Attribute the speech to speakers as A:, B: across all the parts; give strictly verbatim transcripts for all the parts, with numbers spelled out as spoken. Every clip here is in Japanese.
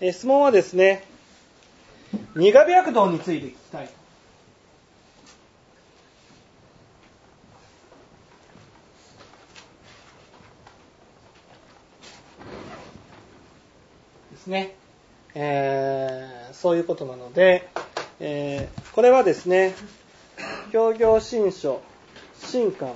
A: えー、質問はですね、苦白道について聞きたいですね、えー、そういうことなので、えー、これはですね、教行新書新刊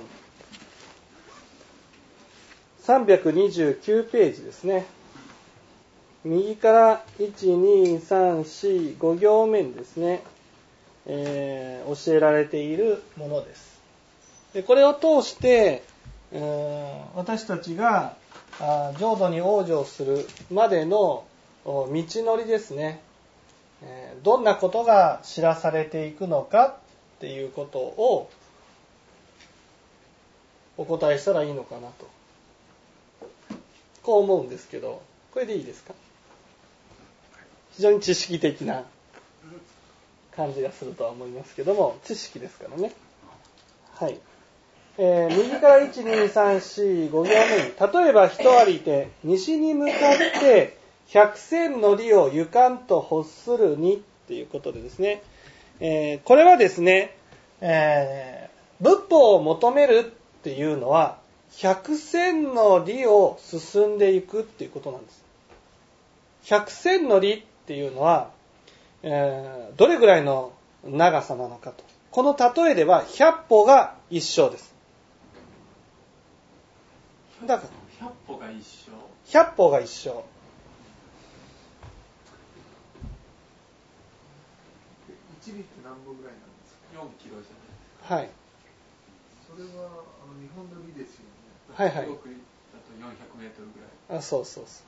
A: さんびゃくにじゅうきゅうページですね。右からいち、に、さん、よん、ご行目にですね、えー、教えられているものです。でこれを通して、えー、私たちがあ浄土に往生するまでの道のりですね、えー、どんなことが知らされていくのかっていうことをお答えしたらいいのかなと、こう思うんですけど、これでいいですか？非常に知識的な感じがするとは思いますけども、知識ですからね。はい。えー、右からいち、に、さん、よん、ご行目に、例えば人ありて西に向かって百千の里を行かんと欲するにっていうことでですね、えー、これはですね、えー、仏法を求めるっていうのは百千の里を進んでいくっていうことなんです。百千の里っていうのは、えー、どれぐらいの長さなのかと。この例えでは百歩が一生です。だから
B: 百歩が一生。
A: 百歩が一生。
C: 一里って何歩ぐらいなんですか？
B: よんキロじゃないですか。
A: はい。
C: それはあの日本の里ですよね。
A: はいはい。
B: 中国だとよんひゃくメートルぐらい。
A: あ、そうそうそう。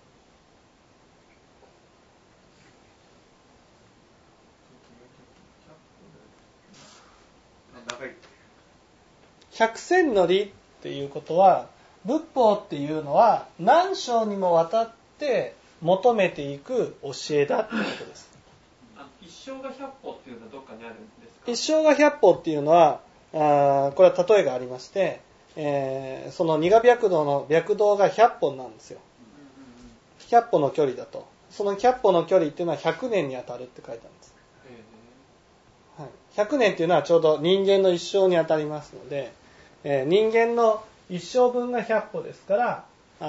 C: 長い。
A: 百千の里っていうことは、仏法っていうのは何章にもわたって求めていく教えだっていうことです。
B: あ、一生が百歩っていうのはどっかにあるんですか？
A: 一生が百歩っていうのは、あこれは例えがありまして、えー、その苦白道の白道が百歩なんですよ。百歩の距離だと。その百歩の距離っていうのは百年に当たるって書いてあるんです。はい、ひゃくねんっていうのはちょうど人間の一生に当たりますので、えー、人間の一生分が百歩ですから、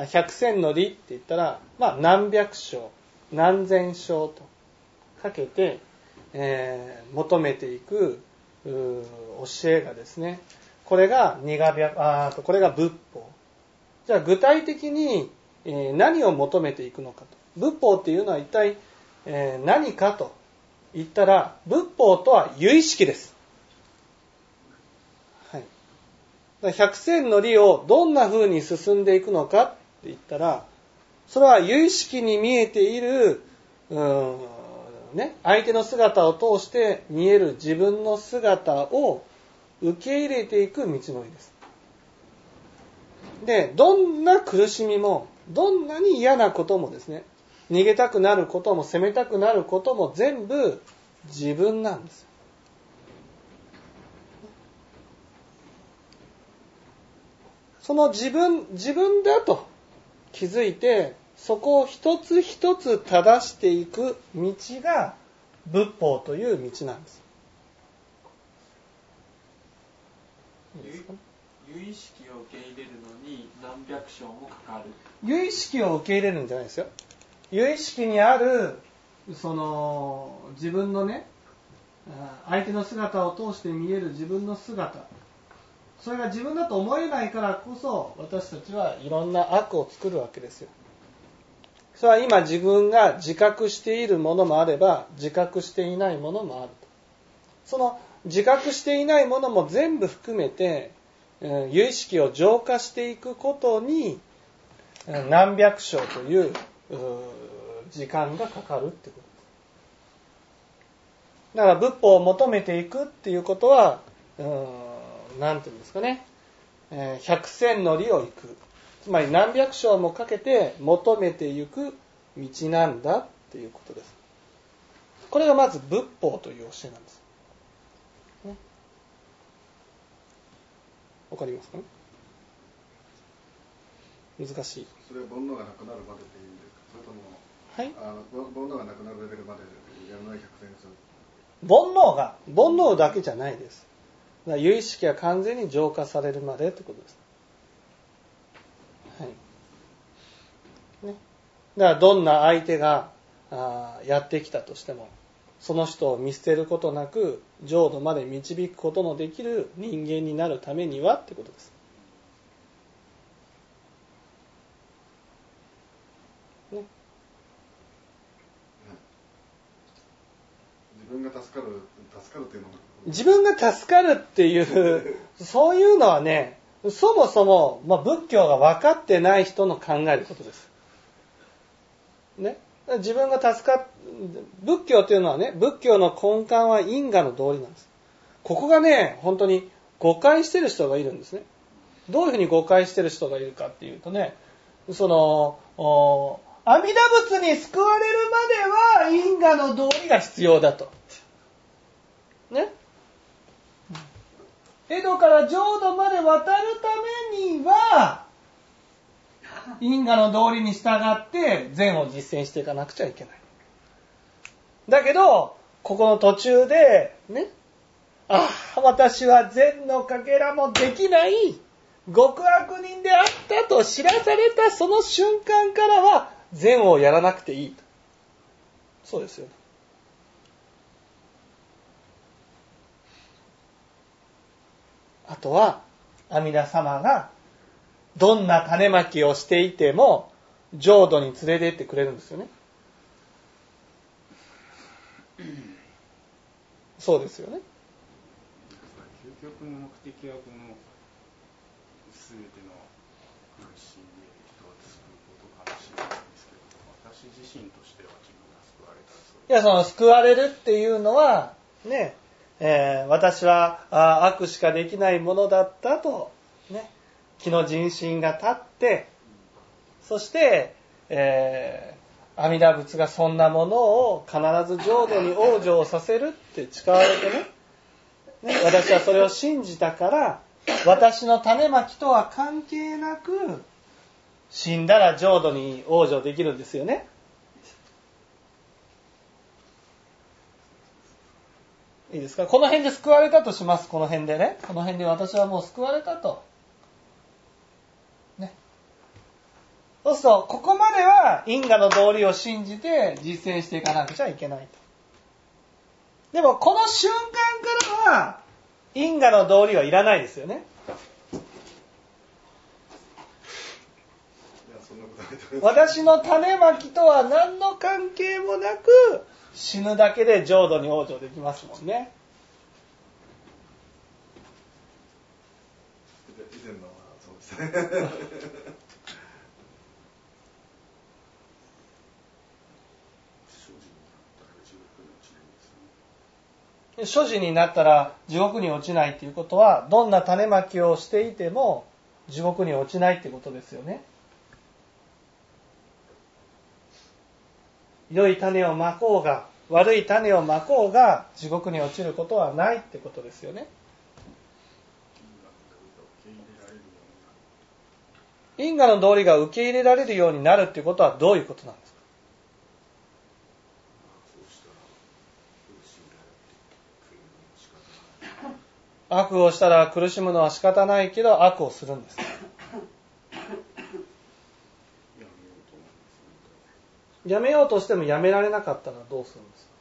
A: 百千の里って言ったら、まあ、何百章、何千章とかけて、えー、求めていく教えがですね、これが苦白、あーとこれが仏法。じゃあ具体的に、えー、何を求めていくのかと。仏法っていうのは一体、えー、何かと言ったら、仏法とは由意識です。はい。百千の里をどんな風に進んでいくのかって言ったら、それは由意識に見えている、うーんね、相手の姿を通して見える自分の姿を受け入れていく道のりです。で、どんな苦しみも、どんなに嫌なこともですね、逃げたくなることも責めたくなることも全部自分なんです。その自分、自分だと気づいて、そこを一つ一つ正していく道が仏法という道なんです。いいですかね。
B: 由意識を受け入れるのに何百章もかかる。
A: 由意識を受け入れるんじゃないですよ。由意識にあるその自分のね、相手の姿を通して見える自分の姿、それが自分だと思えないからこそ私たちはいろんな悪を作るわけですよ。それは今自分が自覚しているものもあれば自覚していないものもあると。その自覚していないものも全部含めて由意識を浄化していくことに何百章という時間がかかるってことです。だから仏法を求めていくっていうことは、うーん、なんていうんですかね、百千の里を行く。つまり何百章もかけて求めていく道なんだっていうことです。これがまず仏法という教えなんです。ね、わかりますかね？難しい。
C: それは煩悩がなくなるまででいいんですか？それとも
A: はい、
C: あの煩悩がなくなるレベルまでやらない百戦する。
A: 煩悩が煩悩だけじゃないです。だから由意識が完全に浄化されるまでってことです。はいね、だからどんな相手があやってきたとしても、その人を見捨てることなく浄土まで導くことのできる人間になるためにはってことです。ね、
C: 自分が助かる助かるっていうのは
A: 自分が助かるっていうそういうのはね、そもそも、まあ、仏教が分かってない人の考えることです。ね、自分が助かっ仏教というのはね、仏教の根幹は因果の道理なんです。ここがね、本当に誤解してる人がいるんですね。どういうふうに誤解してる人がいるかっていうとね、その阿弥陀仏に救われるまでは因果の道理が必要だと。ね。江戸から浄土まで渡るためには因果の道理に従って善を実践していかなくちゃいけない。だけどここの途中でね、ああ私は善のかけらもできない極悪人であったと知らされたその瞬間からは善をやらなくていいと。そうですよね。あとは阿弥陀様がどんな種まきをしていても浄土に連れて行ってくれるんですよね。そうですよね。
D: 究極の目的はこの全ての苦しみで人を救うことかもしれないんですけど、私自身としては自分が救われた。
A: いや、その救われるっていうのはね、えー、私はあ悪しかできないものだったとね、気の人心が立って、そして、えー、阿弥陀仏がそんなものを必ず浄土に往生させるって誓われてね、ね、私はそれを信じたから私の種まきとは関係なく死んだら浄土に往生できるんですよね。いいですか。この辺で救われたとします。この辺でね、この辺で私はもう救われたとね。そうするとここまでは因果の道理を信じて実践していかなくちゃいけないと。でもこの瞬間からは因果の道理はいらないですよね。私の種まきとは何の関係もなく死ぬだけで浄土に往生できますもんね。
C: 以前のはそうですね。
A: 諸事になったら地獄に落ちないっていうことは、どんな種まきをしていても地獄に落ちないってことですよね。良い種をまこうが悪い種をまこうが地獄に落ちることはないってことですよね。因果の道理が受け入れられるようになるっていうことはどういうことなんですか。悪をしたら苦しむのは仕方ないけど悪をするんです。やめようとしてもやめられなかったらどうするんですか。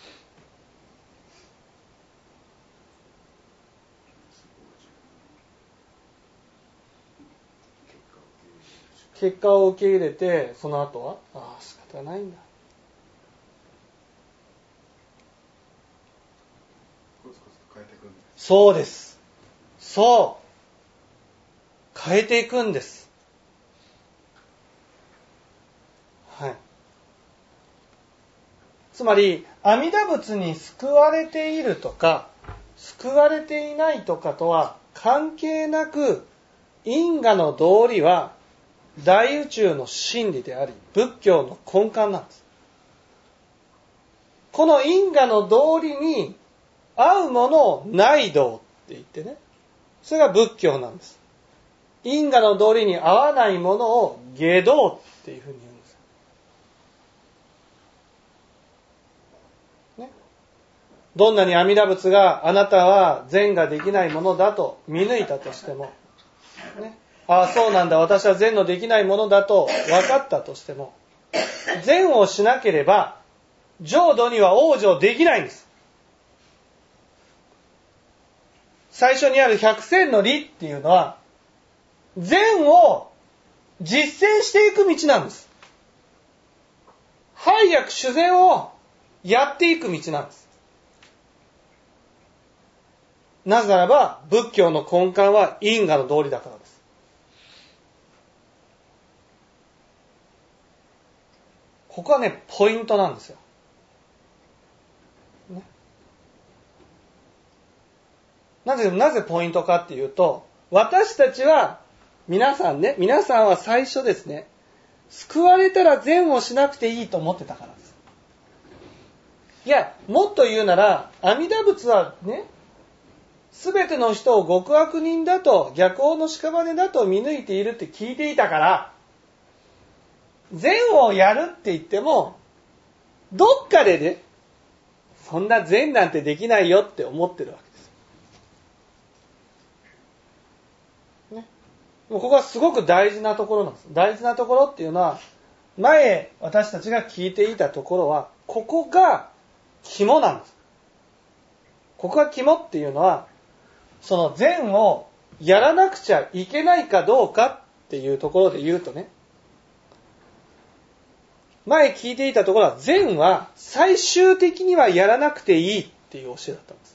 A: 結果を受け入れて、その後はああ仕方ないんだ。そうです。そう変えていくんです。はい。つまり阿弥陀仏に救われているとか救われていないとかとは関係なく、因果の道理は大宇宙の真理であり仏教の根幹なんです。この因果の道理に合うものを内道って言ってね、それが仏教なんです。因果の道理に合わないものを外道っていうふうに言うんです。 ね、どんなに阿弥陀仏があなたは善ができないものだと見抜いたとしても、ね、ああそうなんだ、私は善のできないものだと分かったとしても、善をしなければ浄土には往生できないんです。最初にある百戦の理っていうのは善を実践していく道なんです。拝薬修善をやっていく道なんです。なぜならば仏教の根幹は因果の道理だからです。ここはね、ポイントなんですよ。ね、なぜ、なぜポイントかっていうと、私たちは、皆さんね、皆さんは最初ですね、救われたら善をしなくていいと思ってたからです。いや、もっと言うなら、阿弥陀仏はね、すべての人を極悪人だと、逆法の屍だと見抜いているって聞いていたから、善をやるって言っても、どっかでね、そんな善なんてできないよって思ってるわけです。ね。もうここはすごく大事なところなんです。大事なところっていうのは、前私たちが聞いていたところは、ここが肝なんです。ここが肝っていうのは、その善をやらなくちゃいけないかどうかっていうところで言うとね、前聞いていたところは、善は最終的にはやらなくていいっていう教えだったんです。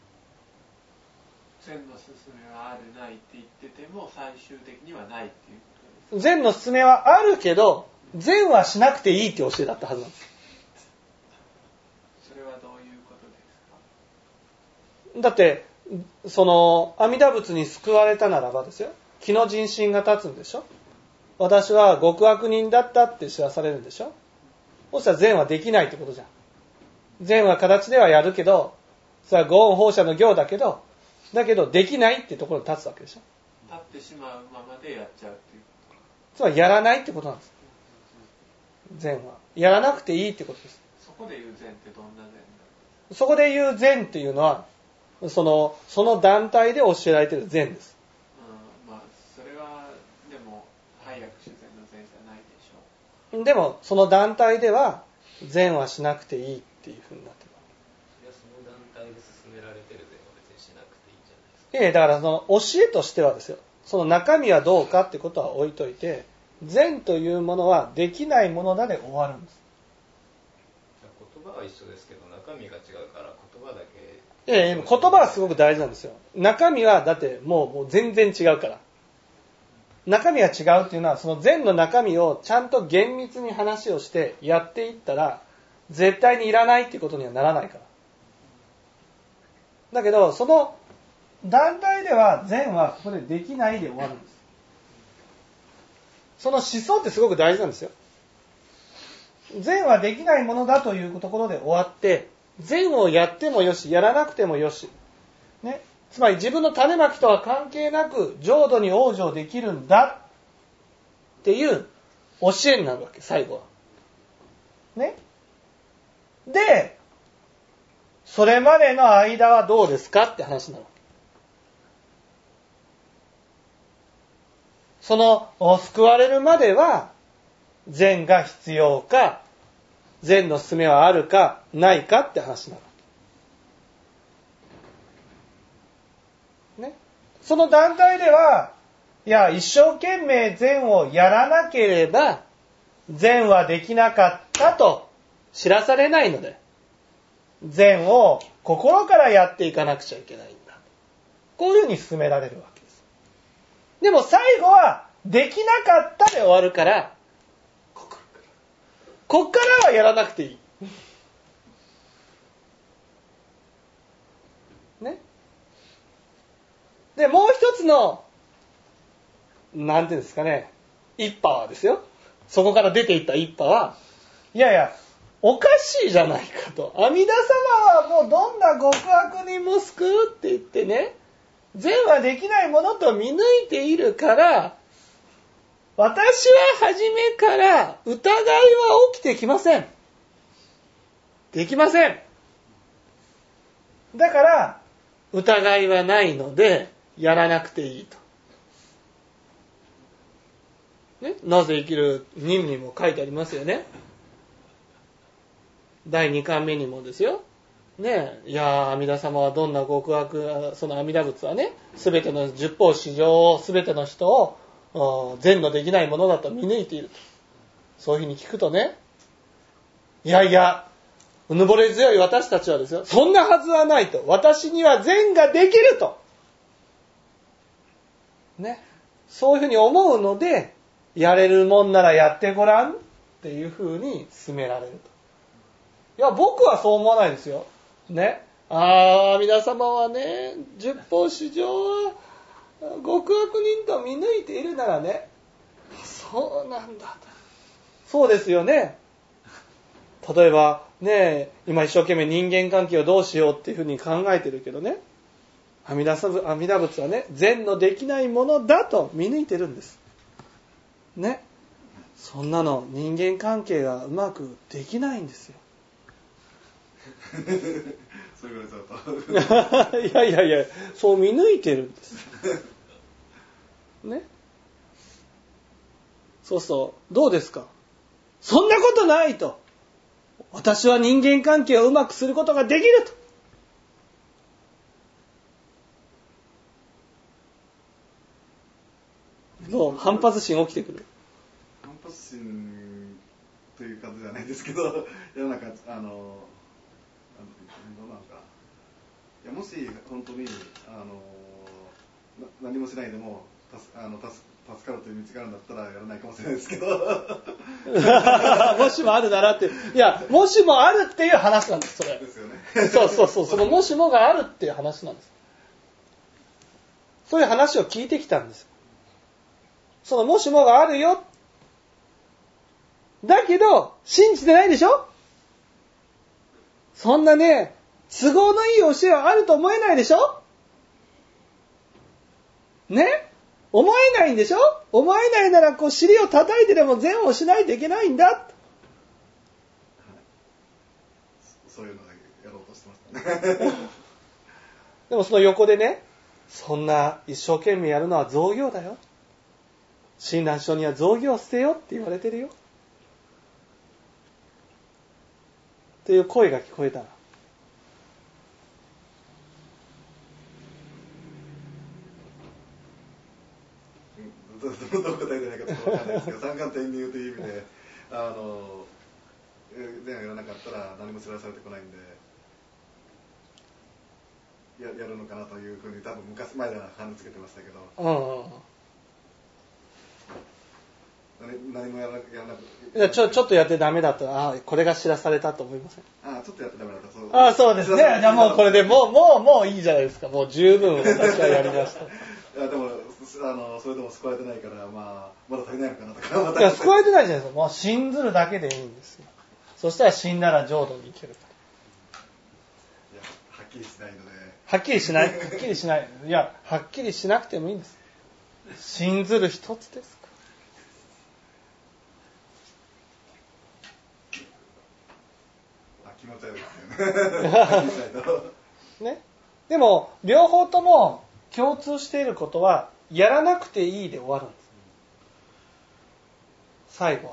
B: 善の勧めはあるないって言ってても最終的にはないっていうことです。
A: 善の勧めはあるけど、善はしなくていいって教えだったはずなんです。
B: それはどういうことですか？
A: だって、その阿弥陀仏に救われたならばですよ、気の人心が立つんでしょ。私は極悪人だったって知らされるんでしょ。そしたら善はできないってことじゃん。善は形ではやるけど、それはご恩放射の行だけど、だけどできないってところに立つわけでしょ。
B: 立ってしまうままでやっちゃうっていうこと。
A: つまりやらないってことなんです。善はやらなくていいってことです。
B: そこで言う善ってどんな善なんですか？
A: そこで言う善っていうのは、そのその団体で教えられている善です。
B: うん、まあそれはでも拝薬修善の善じゃないでしょう。
A: でもその団体では善はしなくていいっていうふうになってる。
E: それはその団体で進められてる善は別にしなくていいんじゃないですか。
A: ええ、だからその教えとしてはですよ、その中身はどうかってことは置いといて、善というものはできないものだで終わるんです。
E: 言葉は一緒ですけど中身が違うから言葉だけ。
A: ええ、言葉はすごく大事なんですよ。中身はだってもう、もう全然違うから。中身が違うっていうのは、その善の中身をちゃんと厳密に話をしてやっていったら、絶対にいらないっていうことにはならないから。だけど、その団体では善はここでできないで終わるんです。その思想ってすごく大事なんですよ。善はできないものだというところで終わって、善をやってもよし、やらなくてもよし。ね。つまり自分の種まきとは関係なく浄土に往生できるんだっていう教えになるわけ、最後は。ね。で、それまでの間はどうですかって話になるわけ。その救われるまでは善が必要か、善の勧めはあるかないかって話になる。ね。その団体では、いや、一生懸命善をやらなければ、善はできなかったと知らされないので、善を心からやっていかなくちゃいけないんだ。こういうふうに進められるわけです。でも最後は、できなかったで終わるから、こっからはやらなくていい。ね。で、もう一つの、なんていうんですかね、一派はですよ。そこから出ていった一派は、いやいや、おかしいじゃないかと。阿弥陀様はもうどんな極悪人も救うって言ってね、善はできないものと見抜いているから、私は初めから疑いは起きてきません。できません。 だから疑いはないのでやらなくていいと、ね、なぜ生きる任にも書いてありますよね。だいにかんめにもですよね。いやー、阿弥陀様はどんな極悪、その阿弥陀仏はね、すべての十方四常、すべての人を善のできないものだと見抜いていると。そういうふうに聞くとね、いやいや、うぬぼれ強い私たちはですよ、そんなはずはないと。私には善ができると。ね。そういうふうに思うので、やれるもんならやってごらんっていうふうに勧められると。いや、僕はそう思わないですよ。ね。ああ、皆様はね、十方四常は極悪人と見抜いているならね、そうなんだと。そうですよね。例えばね、今一生懸命人間関係をどうしようっていうふうに考えてるけどね、阿弥陀阿弥陀仏はね、善のできないものだと見抜いてるんです。ね。そんなの人間関係がうまくできないんですよ。
C: そう言われちゃうと
A: いやいやいや、そう見抜いてるんです。ね。そうそう、どうですか。そんなことないと。私は人間関係をうまくすることができると。もう反発心起きてくる。
C: 反発心という感じじゃないですけど、世の中あのどうなんか、いやもし本当にあのな何もしないでもたすあのたす助かるという道があるんだったらやらないかもしれないですけど
A: もしもあるならって、いや、もしもあるっていう話なんです、それ。
C: ですよね。
A: そうそうそう、そのもしもがあるっていう話なんです。そういう話を聞いてきたんです。そのもしもがあるよ。だけど、信じてないでしょ？そんなね、都合のいい教えはあると思えないでしょ？ね？思えないんでしょ？思えないならこう尻を叩いてでも善をしないといけないんだ。はい、
C: そういうのをやろうとしてましたね。
A: でもその横でね、そんな一生懸命やるのは造業だよ。親鸞聖には造業を捨てよって言われてるよ。っていう声が聞こえたら。
C: どう答えてないかちょっと分かんないですけど、三観転入という意味で、あの善をやらなかったら何も知らされてこないんで、や, やるのかなというふうに多分昔前なら感じつけてましたけど、
A: うんうん、
C: 何, 何もやらなく
A: いやち ょ, ちょっとやってダメだったら、あこれが知らされたと思いません？
C: あちょっとやってダメだったそう。
A: あそうですね。じゃあもうこれでもうもうもういいじゃないですか。もう十分私はやりました。
C: いやでもあのそれでも救われてないから、まあ、まだ足りないのかなとかまた
A: いや救われてないじゃないですか。もう信ずるだけでいいんですよ。そしたら死んだら浄土に行けるから。
C: いやはっきりしないので。
A: はっきりしない。はっきりしない。いやはっきりしなくてもいいんです。信ずる一つですか。
C: あ気持ち悪いですよね。
A: ね。でも両方とも共通していることはやらなくていいで終わるんです。最後は。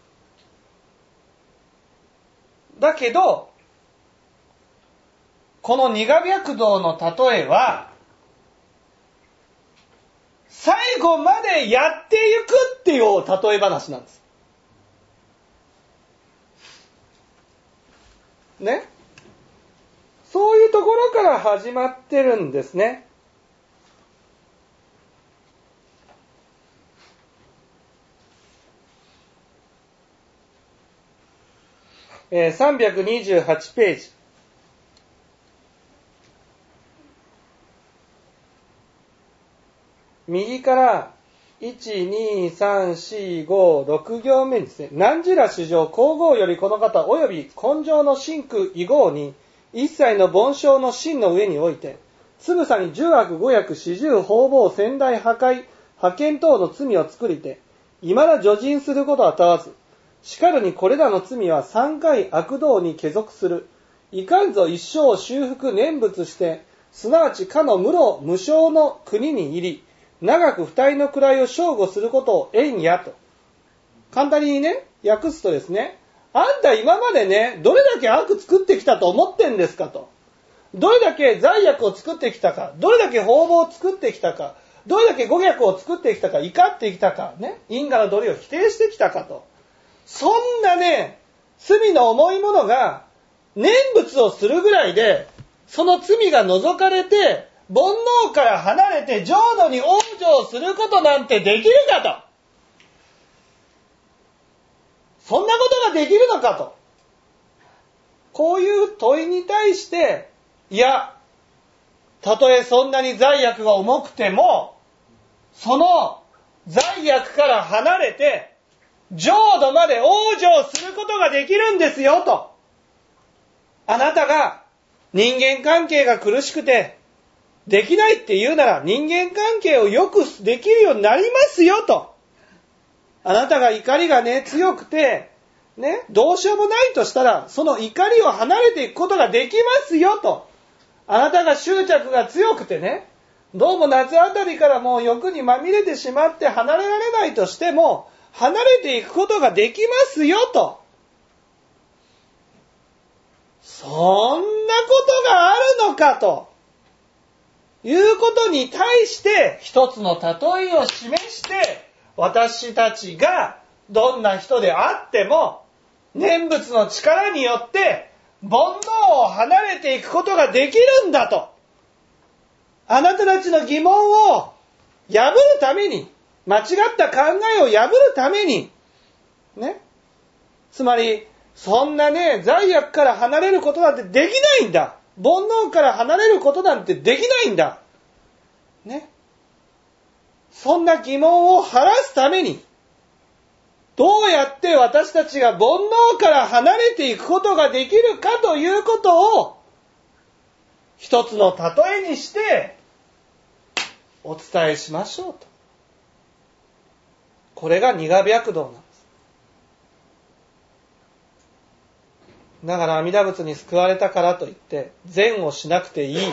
A: だけどこの二河白道の例えは最後までやっていくっていう例え話なんです。ね。そういうところから始まってるんですね。えー、さんびゃくにじゅうはちページ。右からいち、に、さん、よん、ご、ろく行目にですね、汝ら主上皇后よりこの方及び根性の真空以後に一切の凡症の真の上においてつぶさに十悪五悪四十方々仙台破壊派遣等の罪を作りて今ら除尽することは問わずしかるにこれらの罪は三回悪道に帰属するいかんぞ一生修復念仏して、すなわちかの無老無償の国に入り、長く二重の位を正吾することを縁やと。簡単にね、訳すとですね、あんた今までね、どれだけ悪作ってきたと思ってんですかと。どれだけ罪悪を作ってきたか、どれだけ方々を作ってきたか、どれだけ誤逆を作ってきたか、怒ってきたか、ね、因果の道理を否定してきたかと。そんなね、罪の重いものが、念仏をするぐらいで、その罪が除かれて、煩悩から離れて浄土に往生することなんてできるかと。そんなことができるのかと。こういう問いに対して、いや、たとえそんなに罪悪が重くても、その罪悪から離れて、浄土まで往生することができるんですよと。あなたが人間関係が苦しくて、できないって言うなら人間関係をよくできるようになりますよと。あなたが怒りがね、強くて、ね、どうしようもないとしたら、その怒りを離れていくことができますよと。あなたが執着が強くてね、どうも夏あたりからもう欲にまみれてしまって離れられないとしても、離れていくことができますよと。そんなことがあるのかということに対して一つの例えを示して、私たちがどんな人であっても念仏の力によって煩悩を離れていくことができるんだと。あなたたちの疑問を破るために、間違った考えを破るために、ね。つまり、そんなね、罪悪から離れることなんてできないんだ。煩悩から離れることなんてできないんだ。ね。そんな疑問を晴らすために、どうやって私たちが煩悩から離れていくことができるかということを、一つの例えにして、お伝えしましょうと。これが二河白道なんです。だから阿弥陀仏に救われたからといって、善をしなくていい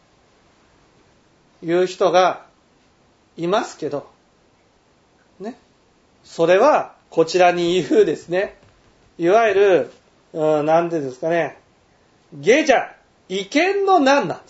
A: という人がいますけど、ね。それは、こちらに言うですね、いわゆる、うん、なんてですかね、下者、違見の難なんです。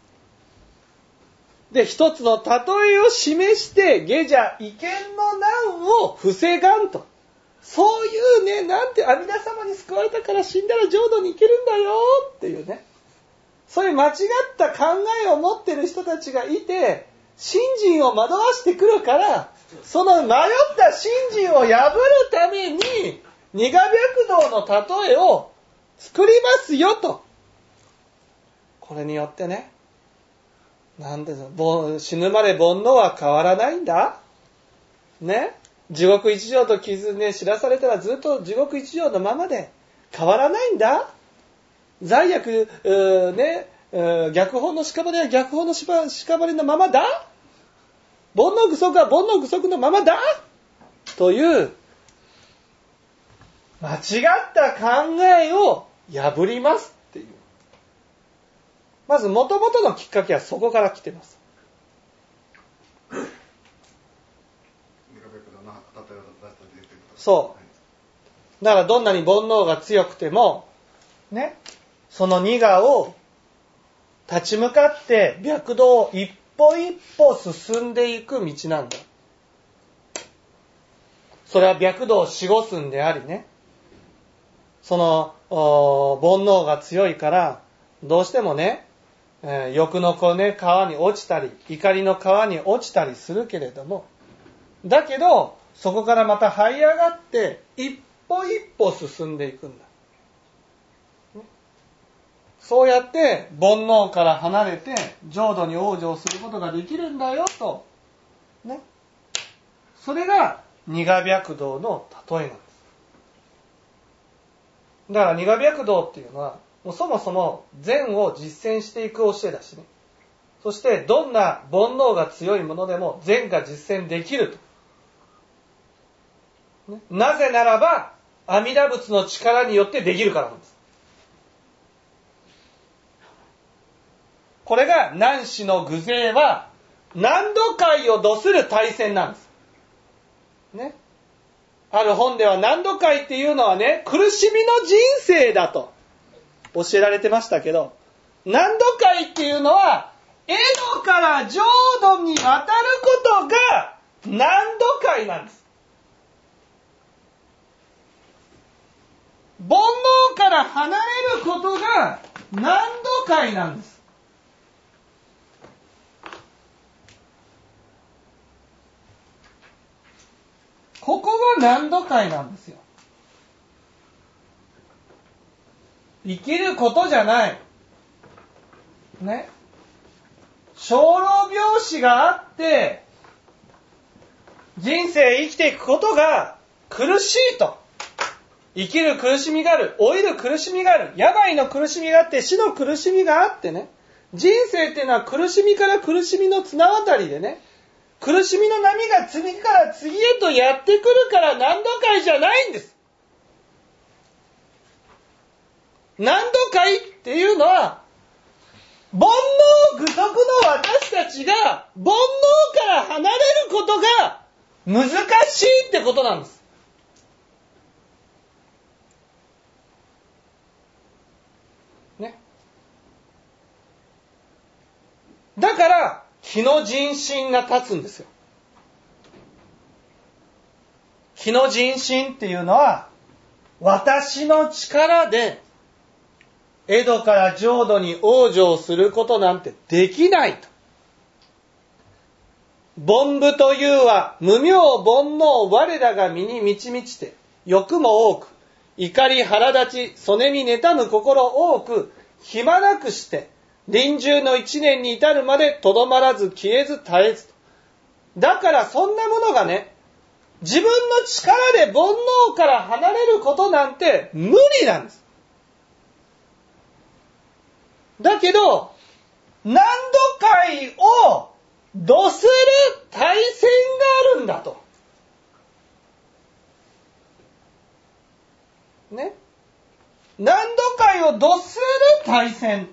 A: で、一つの例えを示して、下者、違見の難を防がんと。そういうね、なんて阿弥陀様に救われたから死んだら浄土に行けるんだよっていうね。そういう間違った考えを持ってる人たちがいて、信心を惑わしてくるから、その迷った信心を破るために、二河白道の例えを作りますよと。これによってね、なんで死ぬまで煩悩は変わらないんだ。ね。地獄一条と傷ね、知らされたらずっと地獄一条のままで変わらないんだ。罪悪、ね、逆法の屍は逆法の屍のままだ。煩悩具足は煩悩具足のままだ。という間違った考えを破りますっていう。まず元々のきっかけはそこから来てます。そう。だからどんなに煩悩が強くても、ね、その二河を立ち向かって白道を一歩一歩進んでいく道なんだ。それは白道を守護すんでありね、その煩悩が強いからどうしてもね、えー、欲のこうね川に落ちたり怒りの川に落ちたりするけれども、だけどそこからまた這い上がって一歩一歩進んでいくんだ。そうやって煩悩から離れて浄土に往生することができるんだよと、ね、それが二河白道の例えなんです。だから二河白道っていうのはもうそもそも善を実践していく教えだしね。そしてどんな煩悩が強いものでも善が実践できると、ね、なぜならば阿弥陀仏の力によってできるからなんです。 これが南市の具勢は何度界を度する大戦なんです。ね。ある本では何度界っていうのはね、苦しみの人生だと教えられてましたけど、何度界っていうのは江戸から浄土に渡ることが何度界なんです。煩悩から離れることが何度界なんです。ここが何度界なんですよ。生きることじゃない。ね。生老病死があって、人生生きていくことが苦しいと。生きる苦しみがある。老いる苦しみがある。病の苦しみがあって、死の苦しみがあってね。人生っていうのは苦しみから苦しみの綱渡りでね。苦しみの波が次から次へとやってくるから何度界じゃないんです。何度界っていうのは、煩悩具足の私たちが煩悩から離れることが難しいってことなんです。ね。だから、気の人心が立つんですよ。気の人心っていうのは、私の力で、江戸から浄土に往生することなんてできないと。凡夫というは、無明煩悩我らが身に満ち満ちて、欲も多く、怒り腹立ち、曽根に妬む心多く、暇なくして、臨終の一年に至るまでとどまらず消えず絶えずと。だからそんなものがね、自分の力で煩悩から離れることなんて無理なんです。だけど、何度界を度する大戦があるんだと。ね。何度界を度する大戦。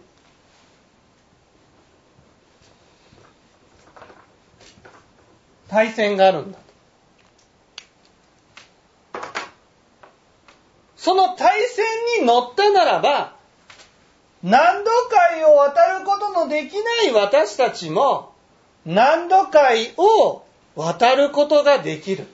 A: 大戦があるんだと。その大戦に乗ったならば、何度界を渡ることのできない私たちも、何度界を渡ることができる。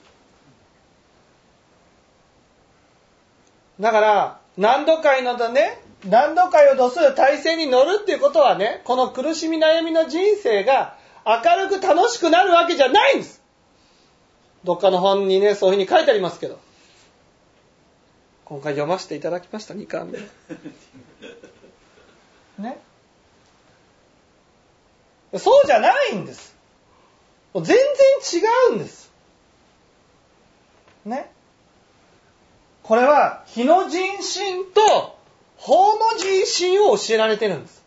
A: だから、何度界のだね、何度界を度する大戦に乗るっていうことはね、この苦しみ悩みの人生が明るく楽しくなるわけじゃないんです。どっかの本にね、そういうふうに書いてありますけど。今回読ませていただきました、にかんめ。ね。そうじゃないんです。全然違うんです。ね。これは、気の人心と法の人心を教えられてるんです。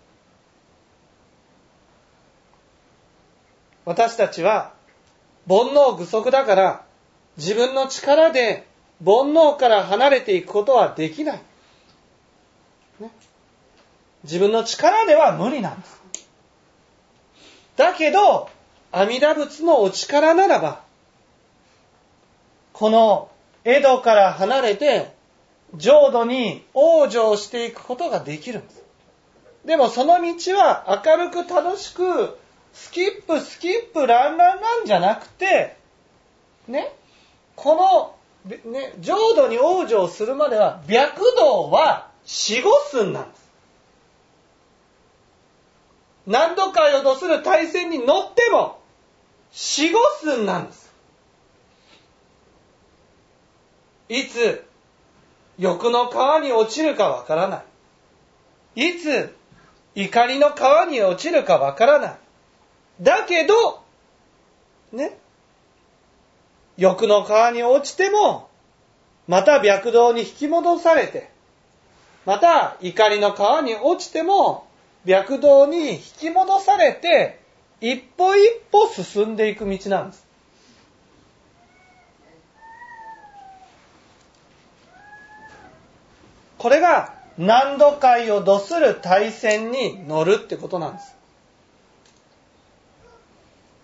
A: 私たちは、煩悩具足だから、自分の力で煩悩から離れていくことはできない。ね。自分の力では無理なんです。だけど、阿弥陀仏のお力ならば、この江戸から離れて、浄土に往生していくことができるんです。でもその道は明るく楽しく、スキップスキップランランなんじゃなくて、ね、この、ね、浄土に往生するまでは、白道は死後寸なんです。何度かを度する大戦に乗っても、死後寸なんです。いつ、欲の川に落ちるかわからない。いつ、怒りの川に落ちるかわからない。だけど、ね、欲の川に落ちても、また白道に引き戻されて、また怒りの川に落ちても、白道に引き戻されて、一歩一歩進んでいく道なんです。これが何度界を度する大戦に乗るってことなんです。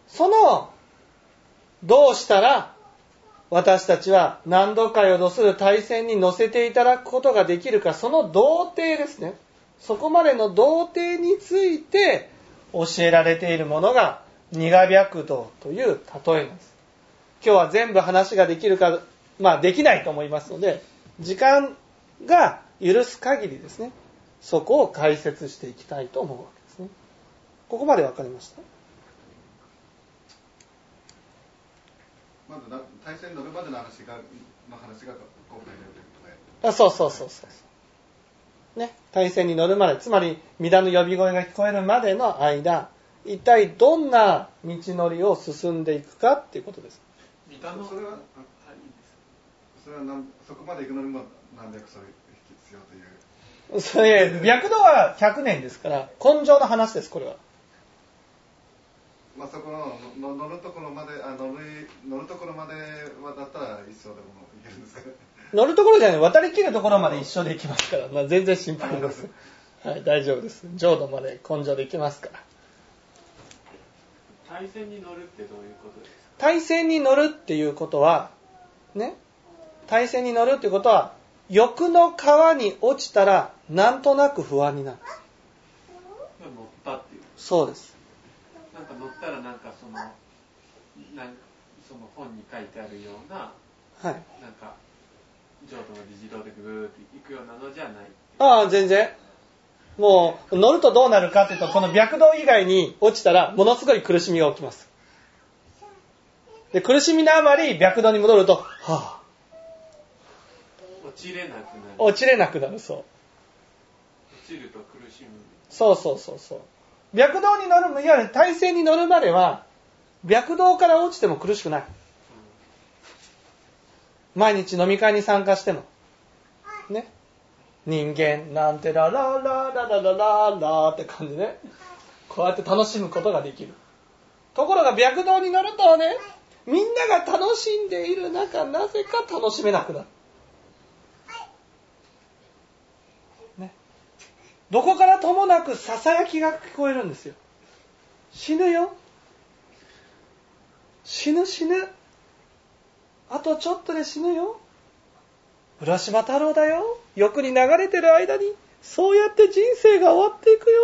A: そのどうしたら私たちは何度かよどする対戦に乗せていただくことができるか、その道程ですね。そこまでの道程について教えられているものが二河白道という例えなんです。今日は全部話ができるか、まあできないと思いますので、時間が許す限りですね、そこを解説していきたいと思うわけですね。ここまでわかりました？
C: まずな対戦に乗るまでの話がの話が今回のということ
A: あ、
C: で。
A: そうそうそうそうね、対戦に乗るまで、つまり御陀の呼び声が聞こえるまでの間、一体どんな道のりを進んでいくかっていうことです。
B: 御陀の
C: それはそれはなんそこまで行くのにも何百歳必要という。
A: それ白道はひゃくねんですから根性の話です。これは。
C: まあそこのの乗るところまであ乗る乗るところまではだったら一生でも行けるんですかね。
A: 乗るところじゃない、渡り切るところまで一緒で行きますから、まあ、全然心配です。はい、大丈夫です。浄土まで根性で行けますから。
B: 対戦に乗るってどういうことですか？
A: 対戦に乗るっていうことはね、対戦に乗るっていうことは欲の川に落ちたらなんとなく不安になる。
B: 乗ったっていう。
A: そうです。
B: なんか乗ったらなんかそのなんその本に書いてあるような、
A: はい。
B: なんか浄土の自動でグーっていくようなのじゃない。
A: ああ、全然。もう乗るとどうなるかっていうと、この白道以外に落ちたらものすごい苦しみが起きます。で、苦しみのあまり白道に戻ると、はあ、
B: 落ちれなくなる。
A: 落ちれなくなる。そう。
B: 落ちると苦しむ。
A: そうそうそうそう。白道に乗る、いわゆる対戦に乗るまでは白道から落ちても苦しくない。毎日飲み会に参加してもね、人間なんてララララララララって感じでこうやって楽しむことができる。ところが白道に乗るとね、みんなが楽しんでいる中、なぜか楽しめなくなる、ね、どこからともなくささやきが聞こえるんですよ。死ぬよ、死ぬ死ぬ、あとちょっとで死ぬよ、浦島太郎だよ、欲に流れてる間にそうやって人生が終わっていくよ。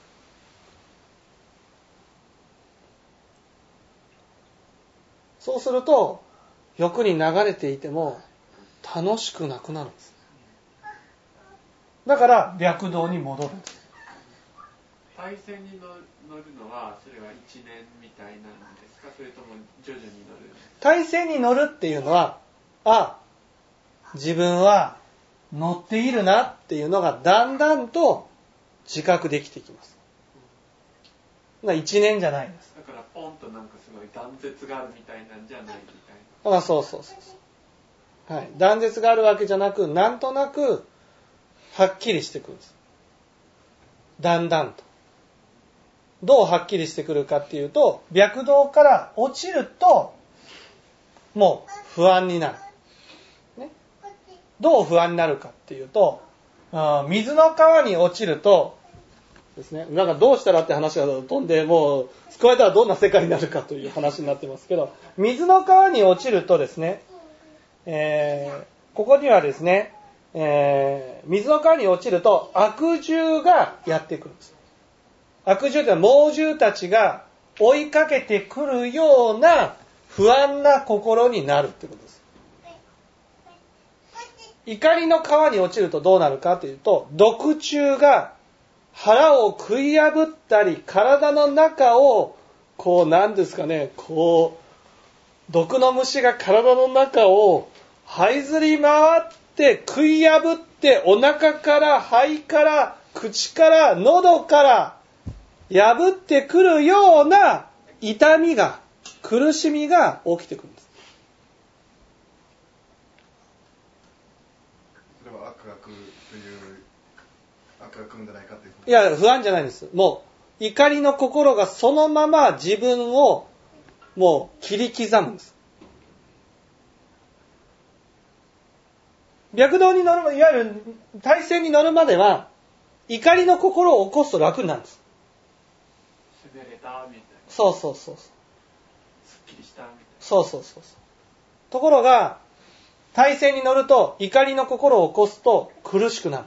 A: そうすると欲に流れていても楽しくなくなるんです。だから白道に戻るんです。
B: 対戦に乗るのはそれはいちねんみたいなんですか、それとも徐々に乗るんですか？
A: 対戦に乗るっていうのは、あ、自分は乗っているなっていうのがだんだんと自覚できてきます。いちねんじゃないです。
B: だからポンとなんかすごい断絶があるみたいなんじゃないみたいな。
A: あ、そうそうそうそう、はい、断絶があるわけじゃなく、なんとなくはっきりしてくるんです。だんだんと。どうはっきりしてくるかっていうと、白道から落ちるともう不安になる、ね、どう不安になるかっていうと、あ、水の川に落ちるとですね、なんかどうしたらって話が飛んで、もう救われたらどんな世界になるかという話になってますけど、水の川に落ちるとですね、えー、ここにはですね、えー、水の川に落ちると悪獣がやってくるんです。悪獣というのは猛獣たちが追いかけてくるような不安な心になるってことです。怒りの川に落ちるとどうなるかというと、毒虫が腹を食い破ったり、体の中をこうなんですかね、こう毒の虫が体の中を這いずり回って食い破って、お腹から肺から口から喉から破ってくるような痛みが、苦しみが起きてくるんです。
C: それは悪が来るという悪が来るんじゃないかという。
A: いや、不安じゃないんです。もう怒りの心がそのまま自分をもう切り刻むんです。白道に乗る、いわゆる対戦に乗るまでは怒りの心を起こすと楽になるんです。
B: 滑れたみたいな。
A: そうそうそうそう。
B: きりしたみたいな。
A: そうそうそうそう。ところが対戦に乗ると怒りの心を起こすと苦しくなる。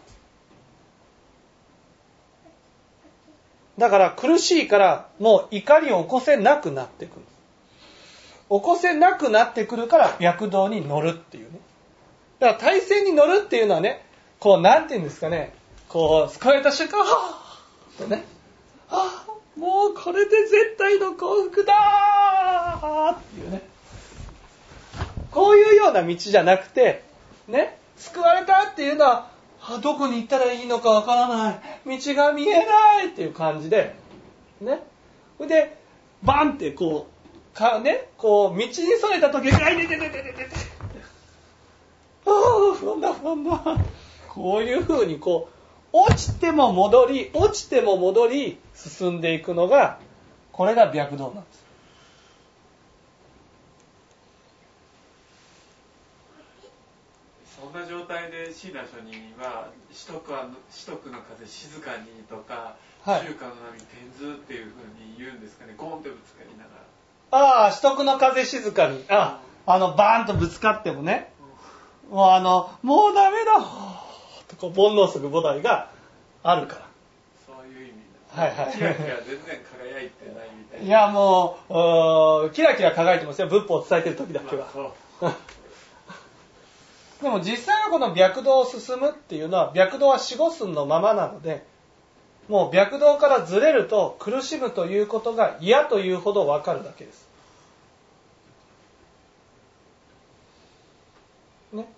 A: だから苦しいからもう怒りを起こせなくなってくる。起こせなくなってくるから白道に乗るっていうね。だから対戦に乗るっていうのはね、こうなんていうんですかね、こう救われた瞬間、はぁとね、はぁもうこれで絶対の幸福だーっていうね。こういうような道じゃなくて、ね、救われたっていうのは、あ、どこに行ったらいいのかわからない、道が見えないっていう感じで、ね、それでバンってこうかね、こう道にそれた時に、あいててててててて、ああ不安だ不安だ、こういう風にこう落ちても戻り、落ちても戻り進んでいくのが、これが白道なんです。
B: そんな状態で親鸞上人は四徳は四徳の風静かにとか、
A: はい、
B: 中華の波天図っていう風に言うんですかね。ゴンってぶつかりながら。
A: ああ、四徳の風静かに、あ、あのバーンとぶつかってもね、もうあのもうダメだとか煩悩する菩提があるから。
B: そういう意味ですね。
A: はいはい。
B: キラキラ全然輝いてないみたいな。
A: いやもう、うキラキラ輝いてますよ。仏法を伝えてる時だけは。まあでも実際はこの白道を進むっていうのは、白道は四五寸のままなので、もう白道からずれると苦しむということが嫌というほどわかるだけです。ね。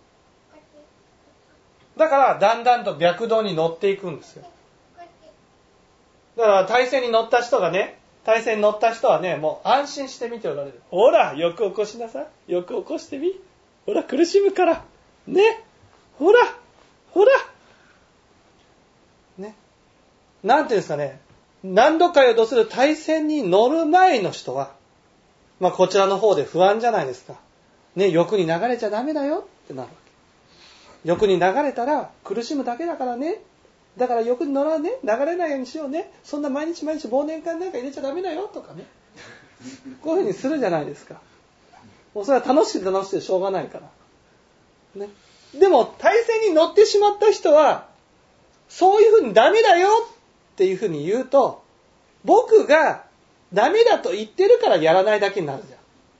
A: だからだんだんと白道に乗っていくんですよ。だから大戦に乗った人がね、大戦に乗った人はね、もう安心して見ておられる。ほら、欲を起こしなさい。欲を起こしてみ。ほら、苦しむから。ね。ほら、ほら。ね。なんていうんですかね。何度かよとする大戦に乗る前の人は、まあこちらの方で不安じゃないですか。ね、欲に流れちゃダメだよってなるわけ。欲に流れたら苦しむだけだからね。だから欲に乗らね、流れないようにしようね。そんな毎日毎日忘年会なんか入れちゃダメだよとかね。こういうふうにするじゃないですか。もうそれは楽しくて楽しくてしょうがないから。ね、でも対戦に乗ってしまった人はそういうふうにダメだよっていうふうに言うと、僕がダメだと言ってるからやらないだけになるじ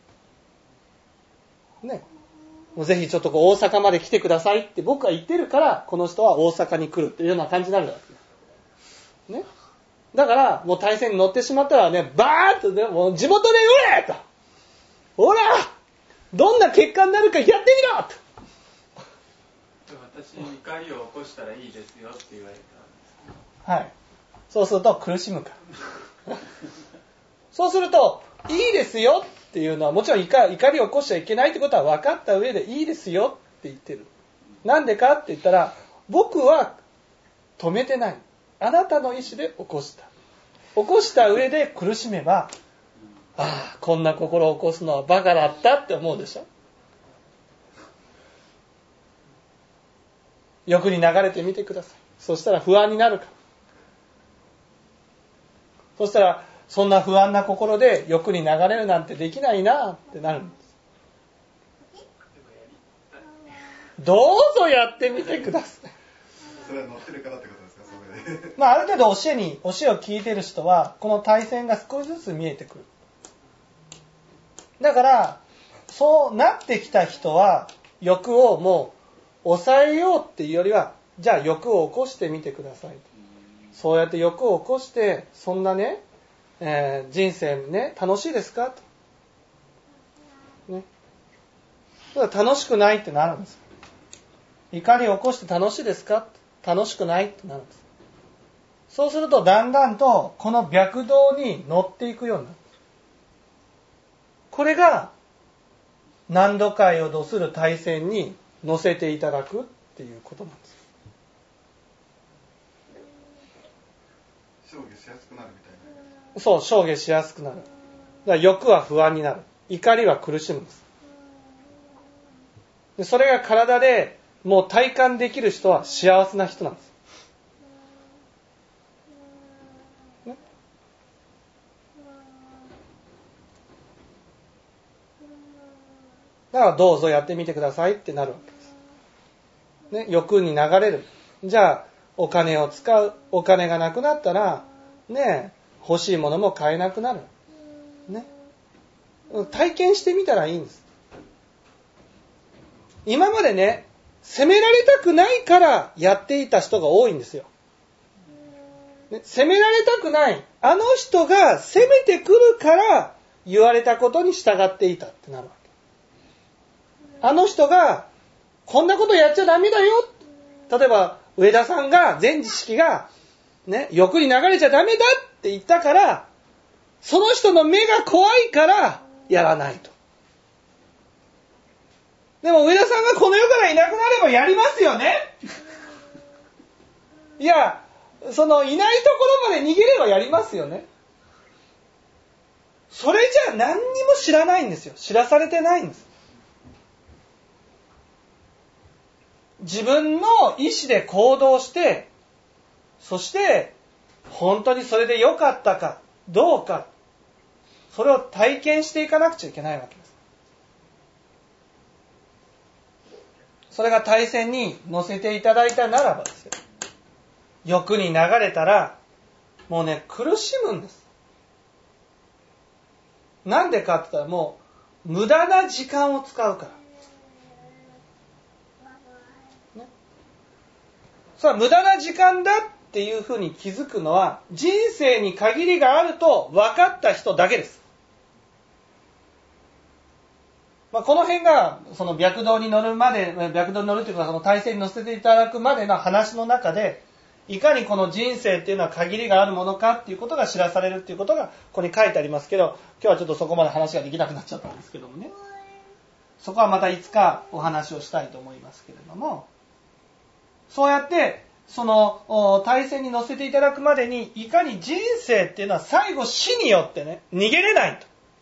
A: ゃん。ね。もうぜひちょっとこう大阪まで来てくださいって僕が言ってるから、この人は大阪に来るっていうような感じになるわけ。ね。だからもう対戦に乗ってしまったらね、バーッとね、もう地元で売れと、ほらどんな結果になるかやってみろと。
B: 私に怒りを起こしたらいいですよって言われたんです。
A: はい。そうすると苦しむから。そうするといいですよっていうのはもちろん怒りを起こしちゃいけないってことは分かった上でいいですよって言ってる。なんでかって言ったら、僕は止めてない。あなたの意思で起こした。起こした上で苦しめば、ああこんな心を起こすのはバカだったって思うでしょ。欲に流れてみてください。そしたら不安になるから。そしたらそんな不安な心で欲に流れるなんてできないなってなるんです。どうぞやってみてください。
C: それは乗ってるからってことですか、それで。
A: まあある程度教えに教えを聞いている人はこの対戦が少しずつ見えてくる。だからそうなってきた人は欲をもう抑えようっていうよりは、じゃあ欲を起こしてみてください。そうやって欲を起こしてそんなね、えー、人生ね楽しいですかと、ね、楽しくないってなるんです。怒りを起こして楽しいですか、楽しくないってなるんです。そうするとだんだんとこの白道に乗っていくようになる。これが何度かよとする大戦に乗せていただくっていうことなんです。
C: 証言しやすくなるみたいな。
A: そう、証言しやすくなる。だから欲は不安になる。怒りは苦しむんです。でそれが体でもう体感できる人は幸せな人なんです。ね、 だからどうぞやってみてくださいってなるわけです。ね、欲に流れる。じゃあ、お金を使う。お金がなくなったら、ね、欲しいものも買えなくなる。ね。体験してみたらいいんです。今までね、責められたくないからやっていた人が多いんですよ。ね、責められたくない。あの人が責めてくるから言われたことに従っていたってなるわけ。あの人がこんなことやっちゃダメだよ。例えば上田さんが前知識がね、欲に流れちゃダメだって言ったから、その人の目が怖いからやらないと。でも上田さんがこの世からいなくなればやりますよね。いや、そのいないところまで逃げればやりますよね。それじゃ何にも知らないんですよ。知らされてないんです。自分の意思で行動して、そして本当にそれで良かったかどうか、それを体験していかなくちゃいけないわけです。それが大戦に乗せていただいたならばですよ。欲に流れたらもうね、苦しむんです。なんでかって言ったら、もう無駄な時間を使うから、ね、それは無駄な時間だっていうふうに気づくのは、人生に限りがあると分かった人だけです。まあ、この辺がその白道に乗るまで、白道に乗るというかその体制に乗せていただくまでの話の中で、いかにこの人生っていうのは限りがあるものかっていうことが知らされるっていうことがここに書いてありますけど、今日はちょっとそこまで話ができなくなっちゃったんですけどもね。そこはまたいつかお話をしたいと思いますけれども、そうやってその体制に乗せていただくまでに、いかに人生っていうのは最後死によってね、逃げれないと。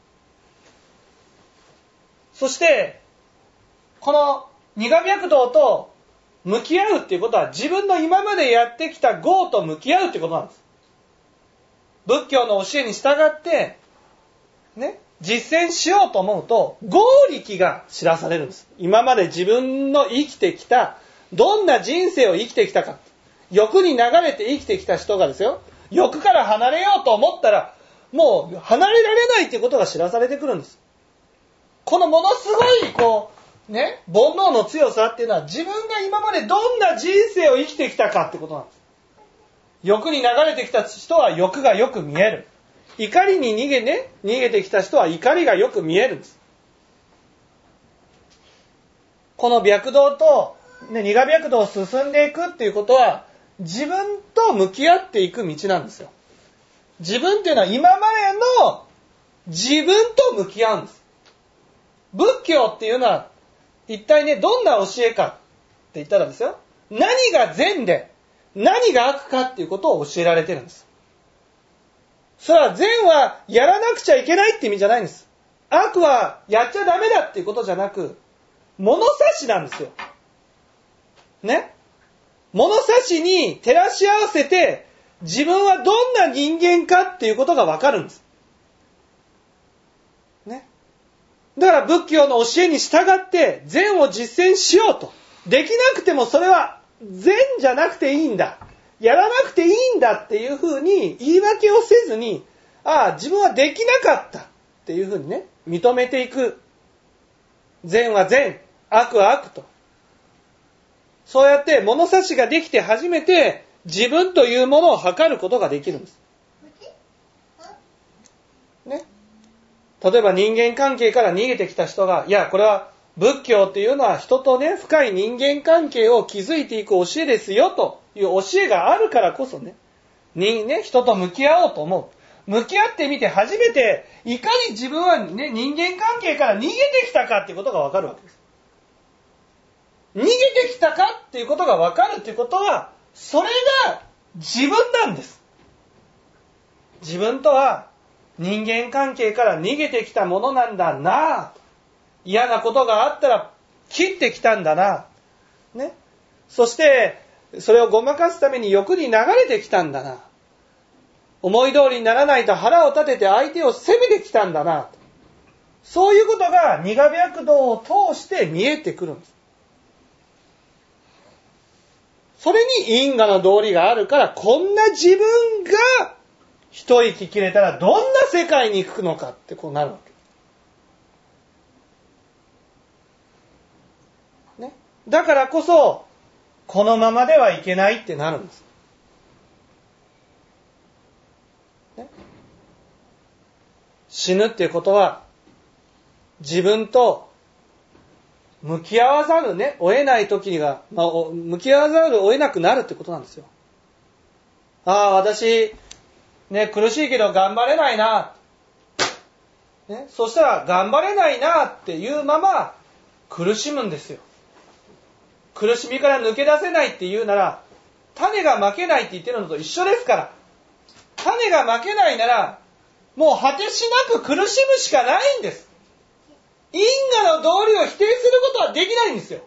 A: そしてこの二河白道と向き合うっていうことは、自分の今までやってきた業と向き合うっていうことなんです。仏教の教えに従ってね、実践しようと思うと、業力が知らされるんです。今まで自分の生きてきた、どんな人生を生きてきたか、欲に流れて生きてきた人がですよ、欲から離れようと思ったらもう離れられないっていうことが知らされてくるんです。このものすごいこうね、煩悩の強さっていうのは、自分が今までどんな人生を生きてきたかってことなんです。欲に流れてきた人は欲がよく見える。怒りに逃げね、逃げてきた人は怒りがよく見えるんです。この白道と、ね、二河白道を進んでいくっていうことは、自分と向き合っていく道なんですよ。自分っていうのは今までの自分と向き合うんです。仏教っていうのは一体ね、どんな教えかって言ったらですよ、何が善で何が悪かっていうことを教えられてるんです。それは善はやらなくちゃいけないって意味じゃないんです。悪はやっちゃダメだっていうことじゃなく、物差しなんですよ。ね。物差しに照らし合わせて、自分はどんな人間かっていうことがわかるんです。ね。だから仏教の教えに従って善を実践しようと。できなくてもそれは善じゃなくていいんだ。やらなくていいんだっていうふうに言い訳をせずに、ああ、自分はできなかったっていうふうにね、認めていく。善は善、悪は悪と。そうやって物差しができて初めて自分というものを測ることができるんです。ね。例えば人間関係から逃げてきた人が、いや、これは仏教っていうのは人とね、深い人間関係を築いていく教えですよという教えがあるからこそね、にね、人と向き合おうと思う。向き合ってみて初めて、いかに自分はね、人間関係から逃げてきたかっていうことがわかるわけです。逃げてきたかっていうことがわかるっていうことは、それが自分なんです。自分とは人間関係から逃げてきたものなんだな。嫌なことがあったら切ってきたんだな。ね。そしてそれをごまかすために欲に流れてきたんだな。思い通りにならないと腹を立てて相手を責めてきたんだな。 そういうことが二河白道を通して見えてくるんです。それに因果の道理があるから、こんな自分が一息切れたらどんな世界に行くのかってこうなるわけ。ね。だからこそ、このままではいけないってなるんです。ね。死ぬっていうことは、自分と向き合わざるね、追えない時には、まあ、向き合わざるを得なくなるってことなんですよ。ああ、私、ね、苦しいけど頑張れないな。ね、そしたら頑張れないなっていうまま苦しむんですよ。苦しみから抜け出せないって言うなら、種が負けないって言ってるのと一緒ですから。種が負けないなら、もう果てしなく苦しむしかないんです。因果の道理を否定することはできないんですよ。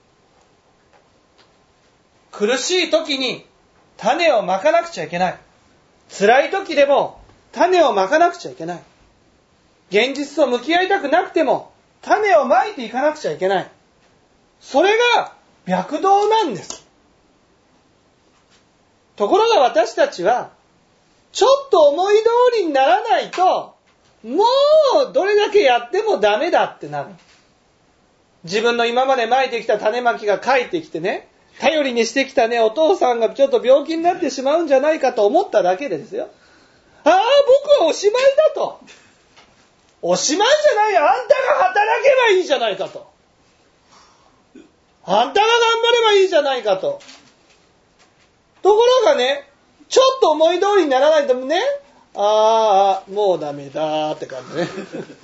A: 苦しい時に種をまかなくちゃいけない。辛い時でも種をまかなくちゃいけない。現実と向き合いたくなくても種をまいていかなくちゃいけない。それが白道なんです。ところが私たちはちょっと思い通りにならないと、もうどれだけやってもダメだってなる。自分の今までまいてきた種まきが返ってきてね、頼りにしてきたね、お父さんがちょっと病気になってしまうんじゃないかと思っただけでですよ。ああ、僕はおしまいだと。おしまいじゃないよ。あんたが働けばいいじゃないかと。あんたが頑張ればいいじゃないかと。ところがね、ちょっと思い通りにならないとね、ああ、もうダメだーって感じね。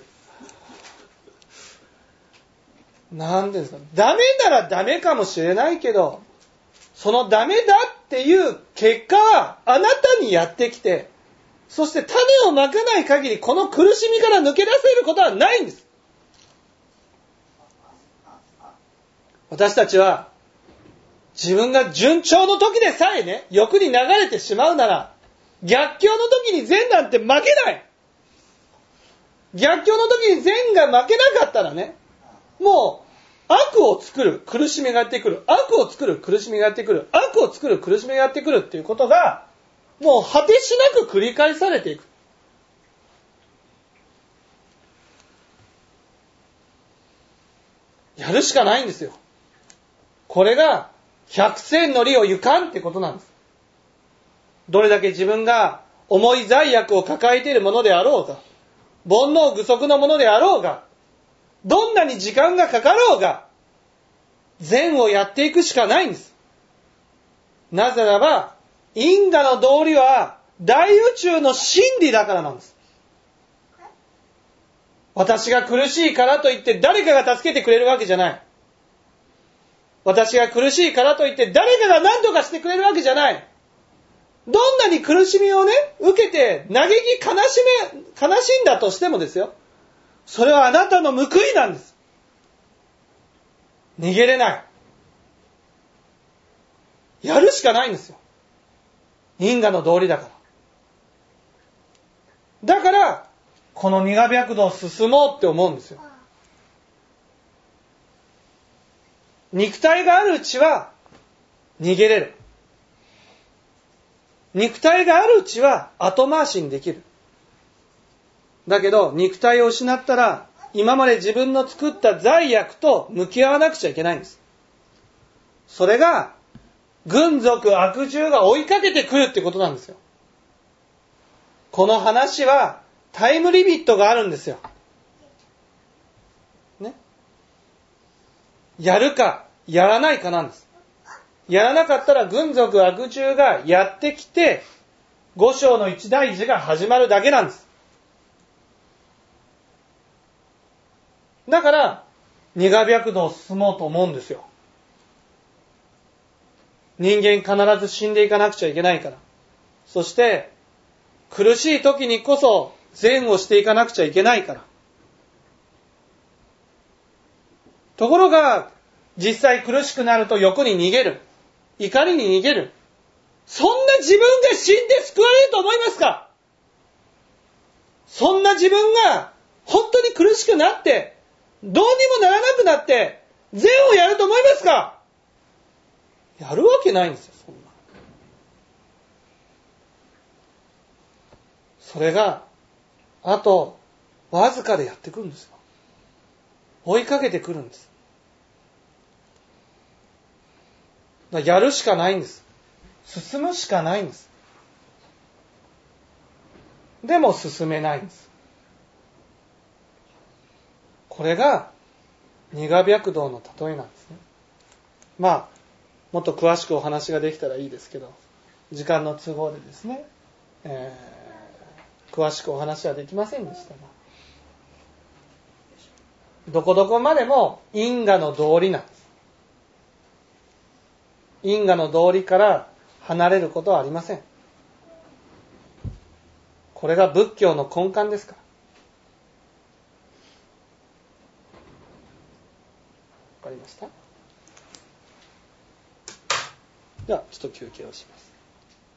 A: なんですか。ダメならダメかもしれないけど、そのダメだっていう結果はあなたにやってきて、そして種をまかない限りこの苦しみから抜け出せることはないんです。私たちは自分が順調の時でさえね、欲に流れてしまうなら、逆境の時に善なんて負けない。逆境の時に善が負けなかったらね、もう悪を作る苦しみがやってくる、悪を作る苦しみがやってくる、悪を作る苦しみがやってくるっていうことがもう果てしなく繰り返されていく。やるしかないんですよ。これが百戦の利をゆかんってことなんです。どれだけ自分が重い罪悪を抱えているものであろうが、煩悩具足のものであろうが、どんなに時間がかかろうが、善をやっていくしかないんです。なぜならば、因果の道理は大宇宙の真理だからなんです。私が苦しいからといって誰かが助けてくれるわけじゃない。私が苦しいからといって誰かが何とかしてくれるわけじゃない。どんなに苦しみをね、受けて嘆き悲しめ、悲しんだとしてもですよ。それはあなたの報いなんです。逃げれない。やるしかないんですよ。因果の道理だから。だから、この二河白道を進もうって思うんですよ。肉体があるうちは逃げれる。肉体があるうちは後回しにできる。だけど肉体を失ったら今まで自分の作った罪悪と向き合わなくちゃいけないんです。それが軍属悪獣が追いかけてくるってことなんですよ。この話はタイムリミットがあるんですよ。ね。やるかやらないかなんです。やらなかったら軍属悪獣がやってきて五章の一大事が始まるだけなんです。だから二河白道を進もうと思うんですよ。人間必ず死んでいかなくちゃいけないから。そして苦しい時にこそ善をしていかなくちゃいけないから。ところが実際苦しくなると欲に逃げる。怒りに逃げる。そんな自分が死んで救われると思いますか？そんな自分が本当に苦しくなって、どうにもならなくなって、善をやると思いますか？やるわけないんですよ、そんな。それが、あと、わずかでやってくるんですよ。追いかけてくるんです。だからやるしかないんです。進むしかないんです。でも進めないんです。これが二河白道の例えなんですね。まあもっと詳しくお話ができたらいいですけど、時間の都合でですね、えー、詳しくお話はできませんでしたが、どこどこまでも因果の道理なんです。因果の道理から離れることはありません。これが仏教の根幹ですから。わかりました？ではちょっと休憩をします。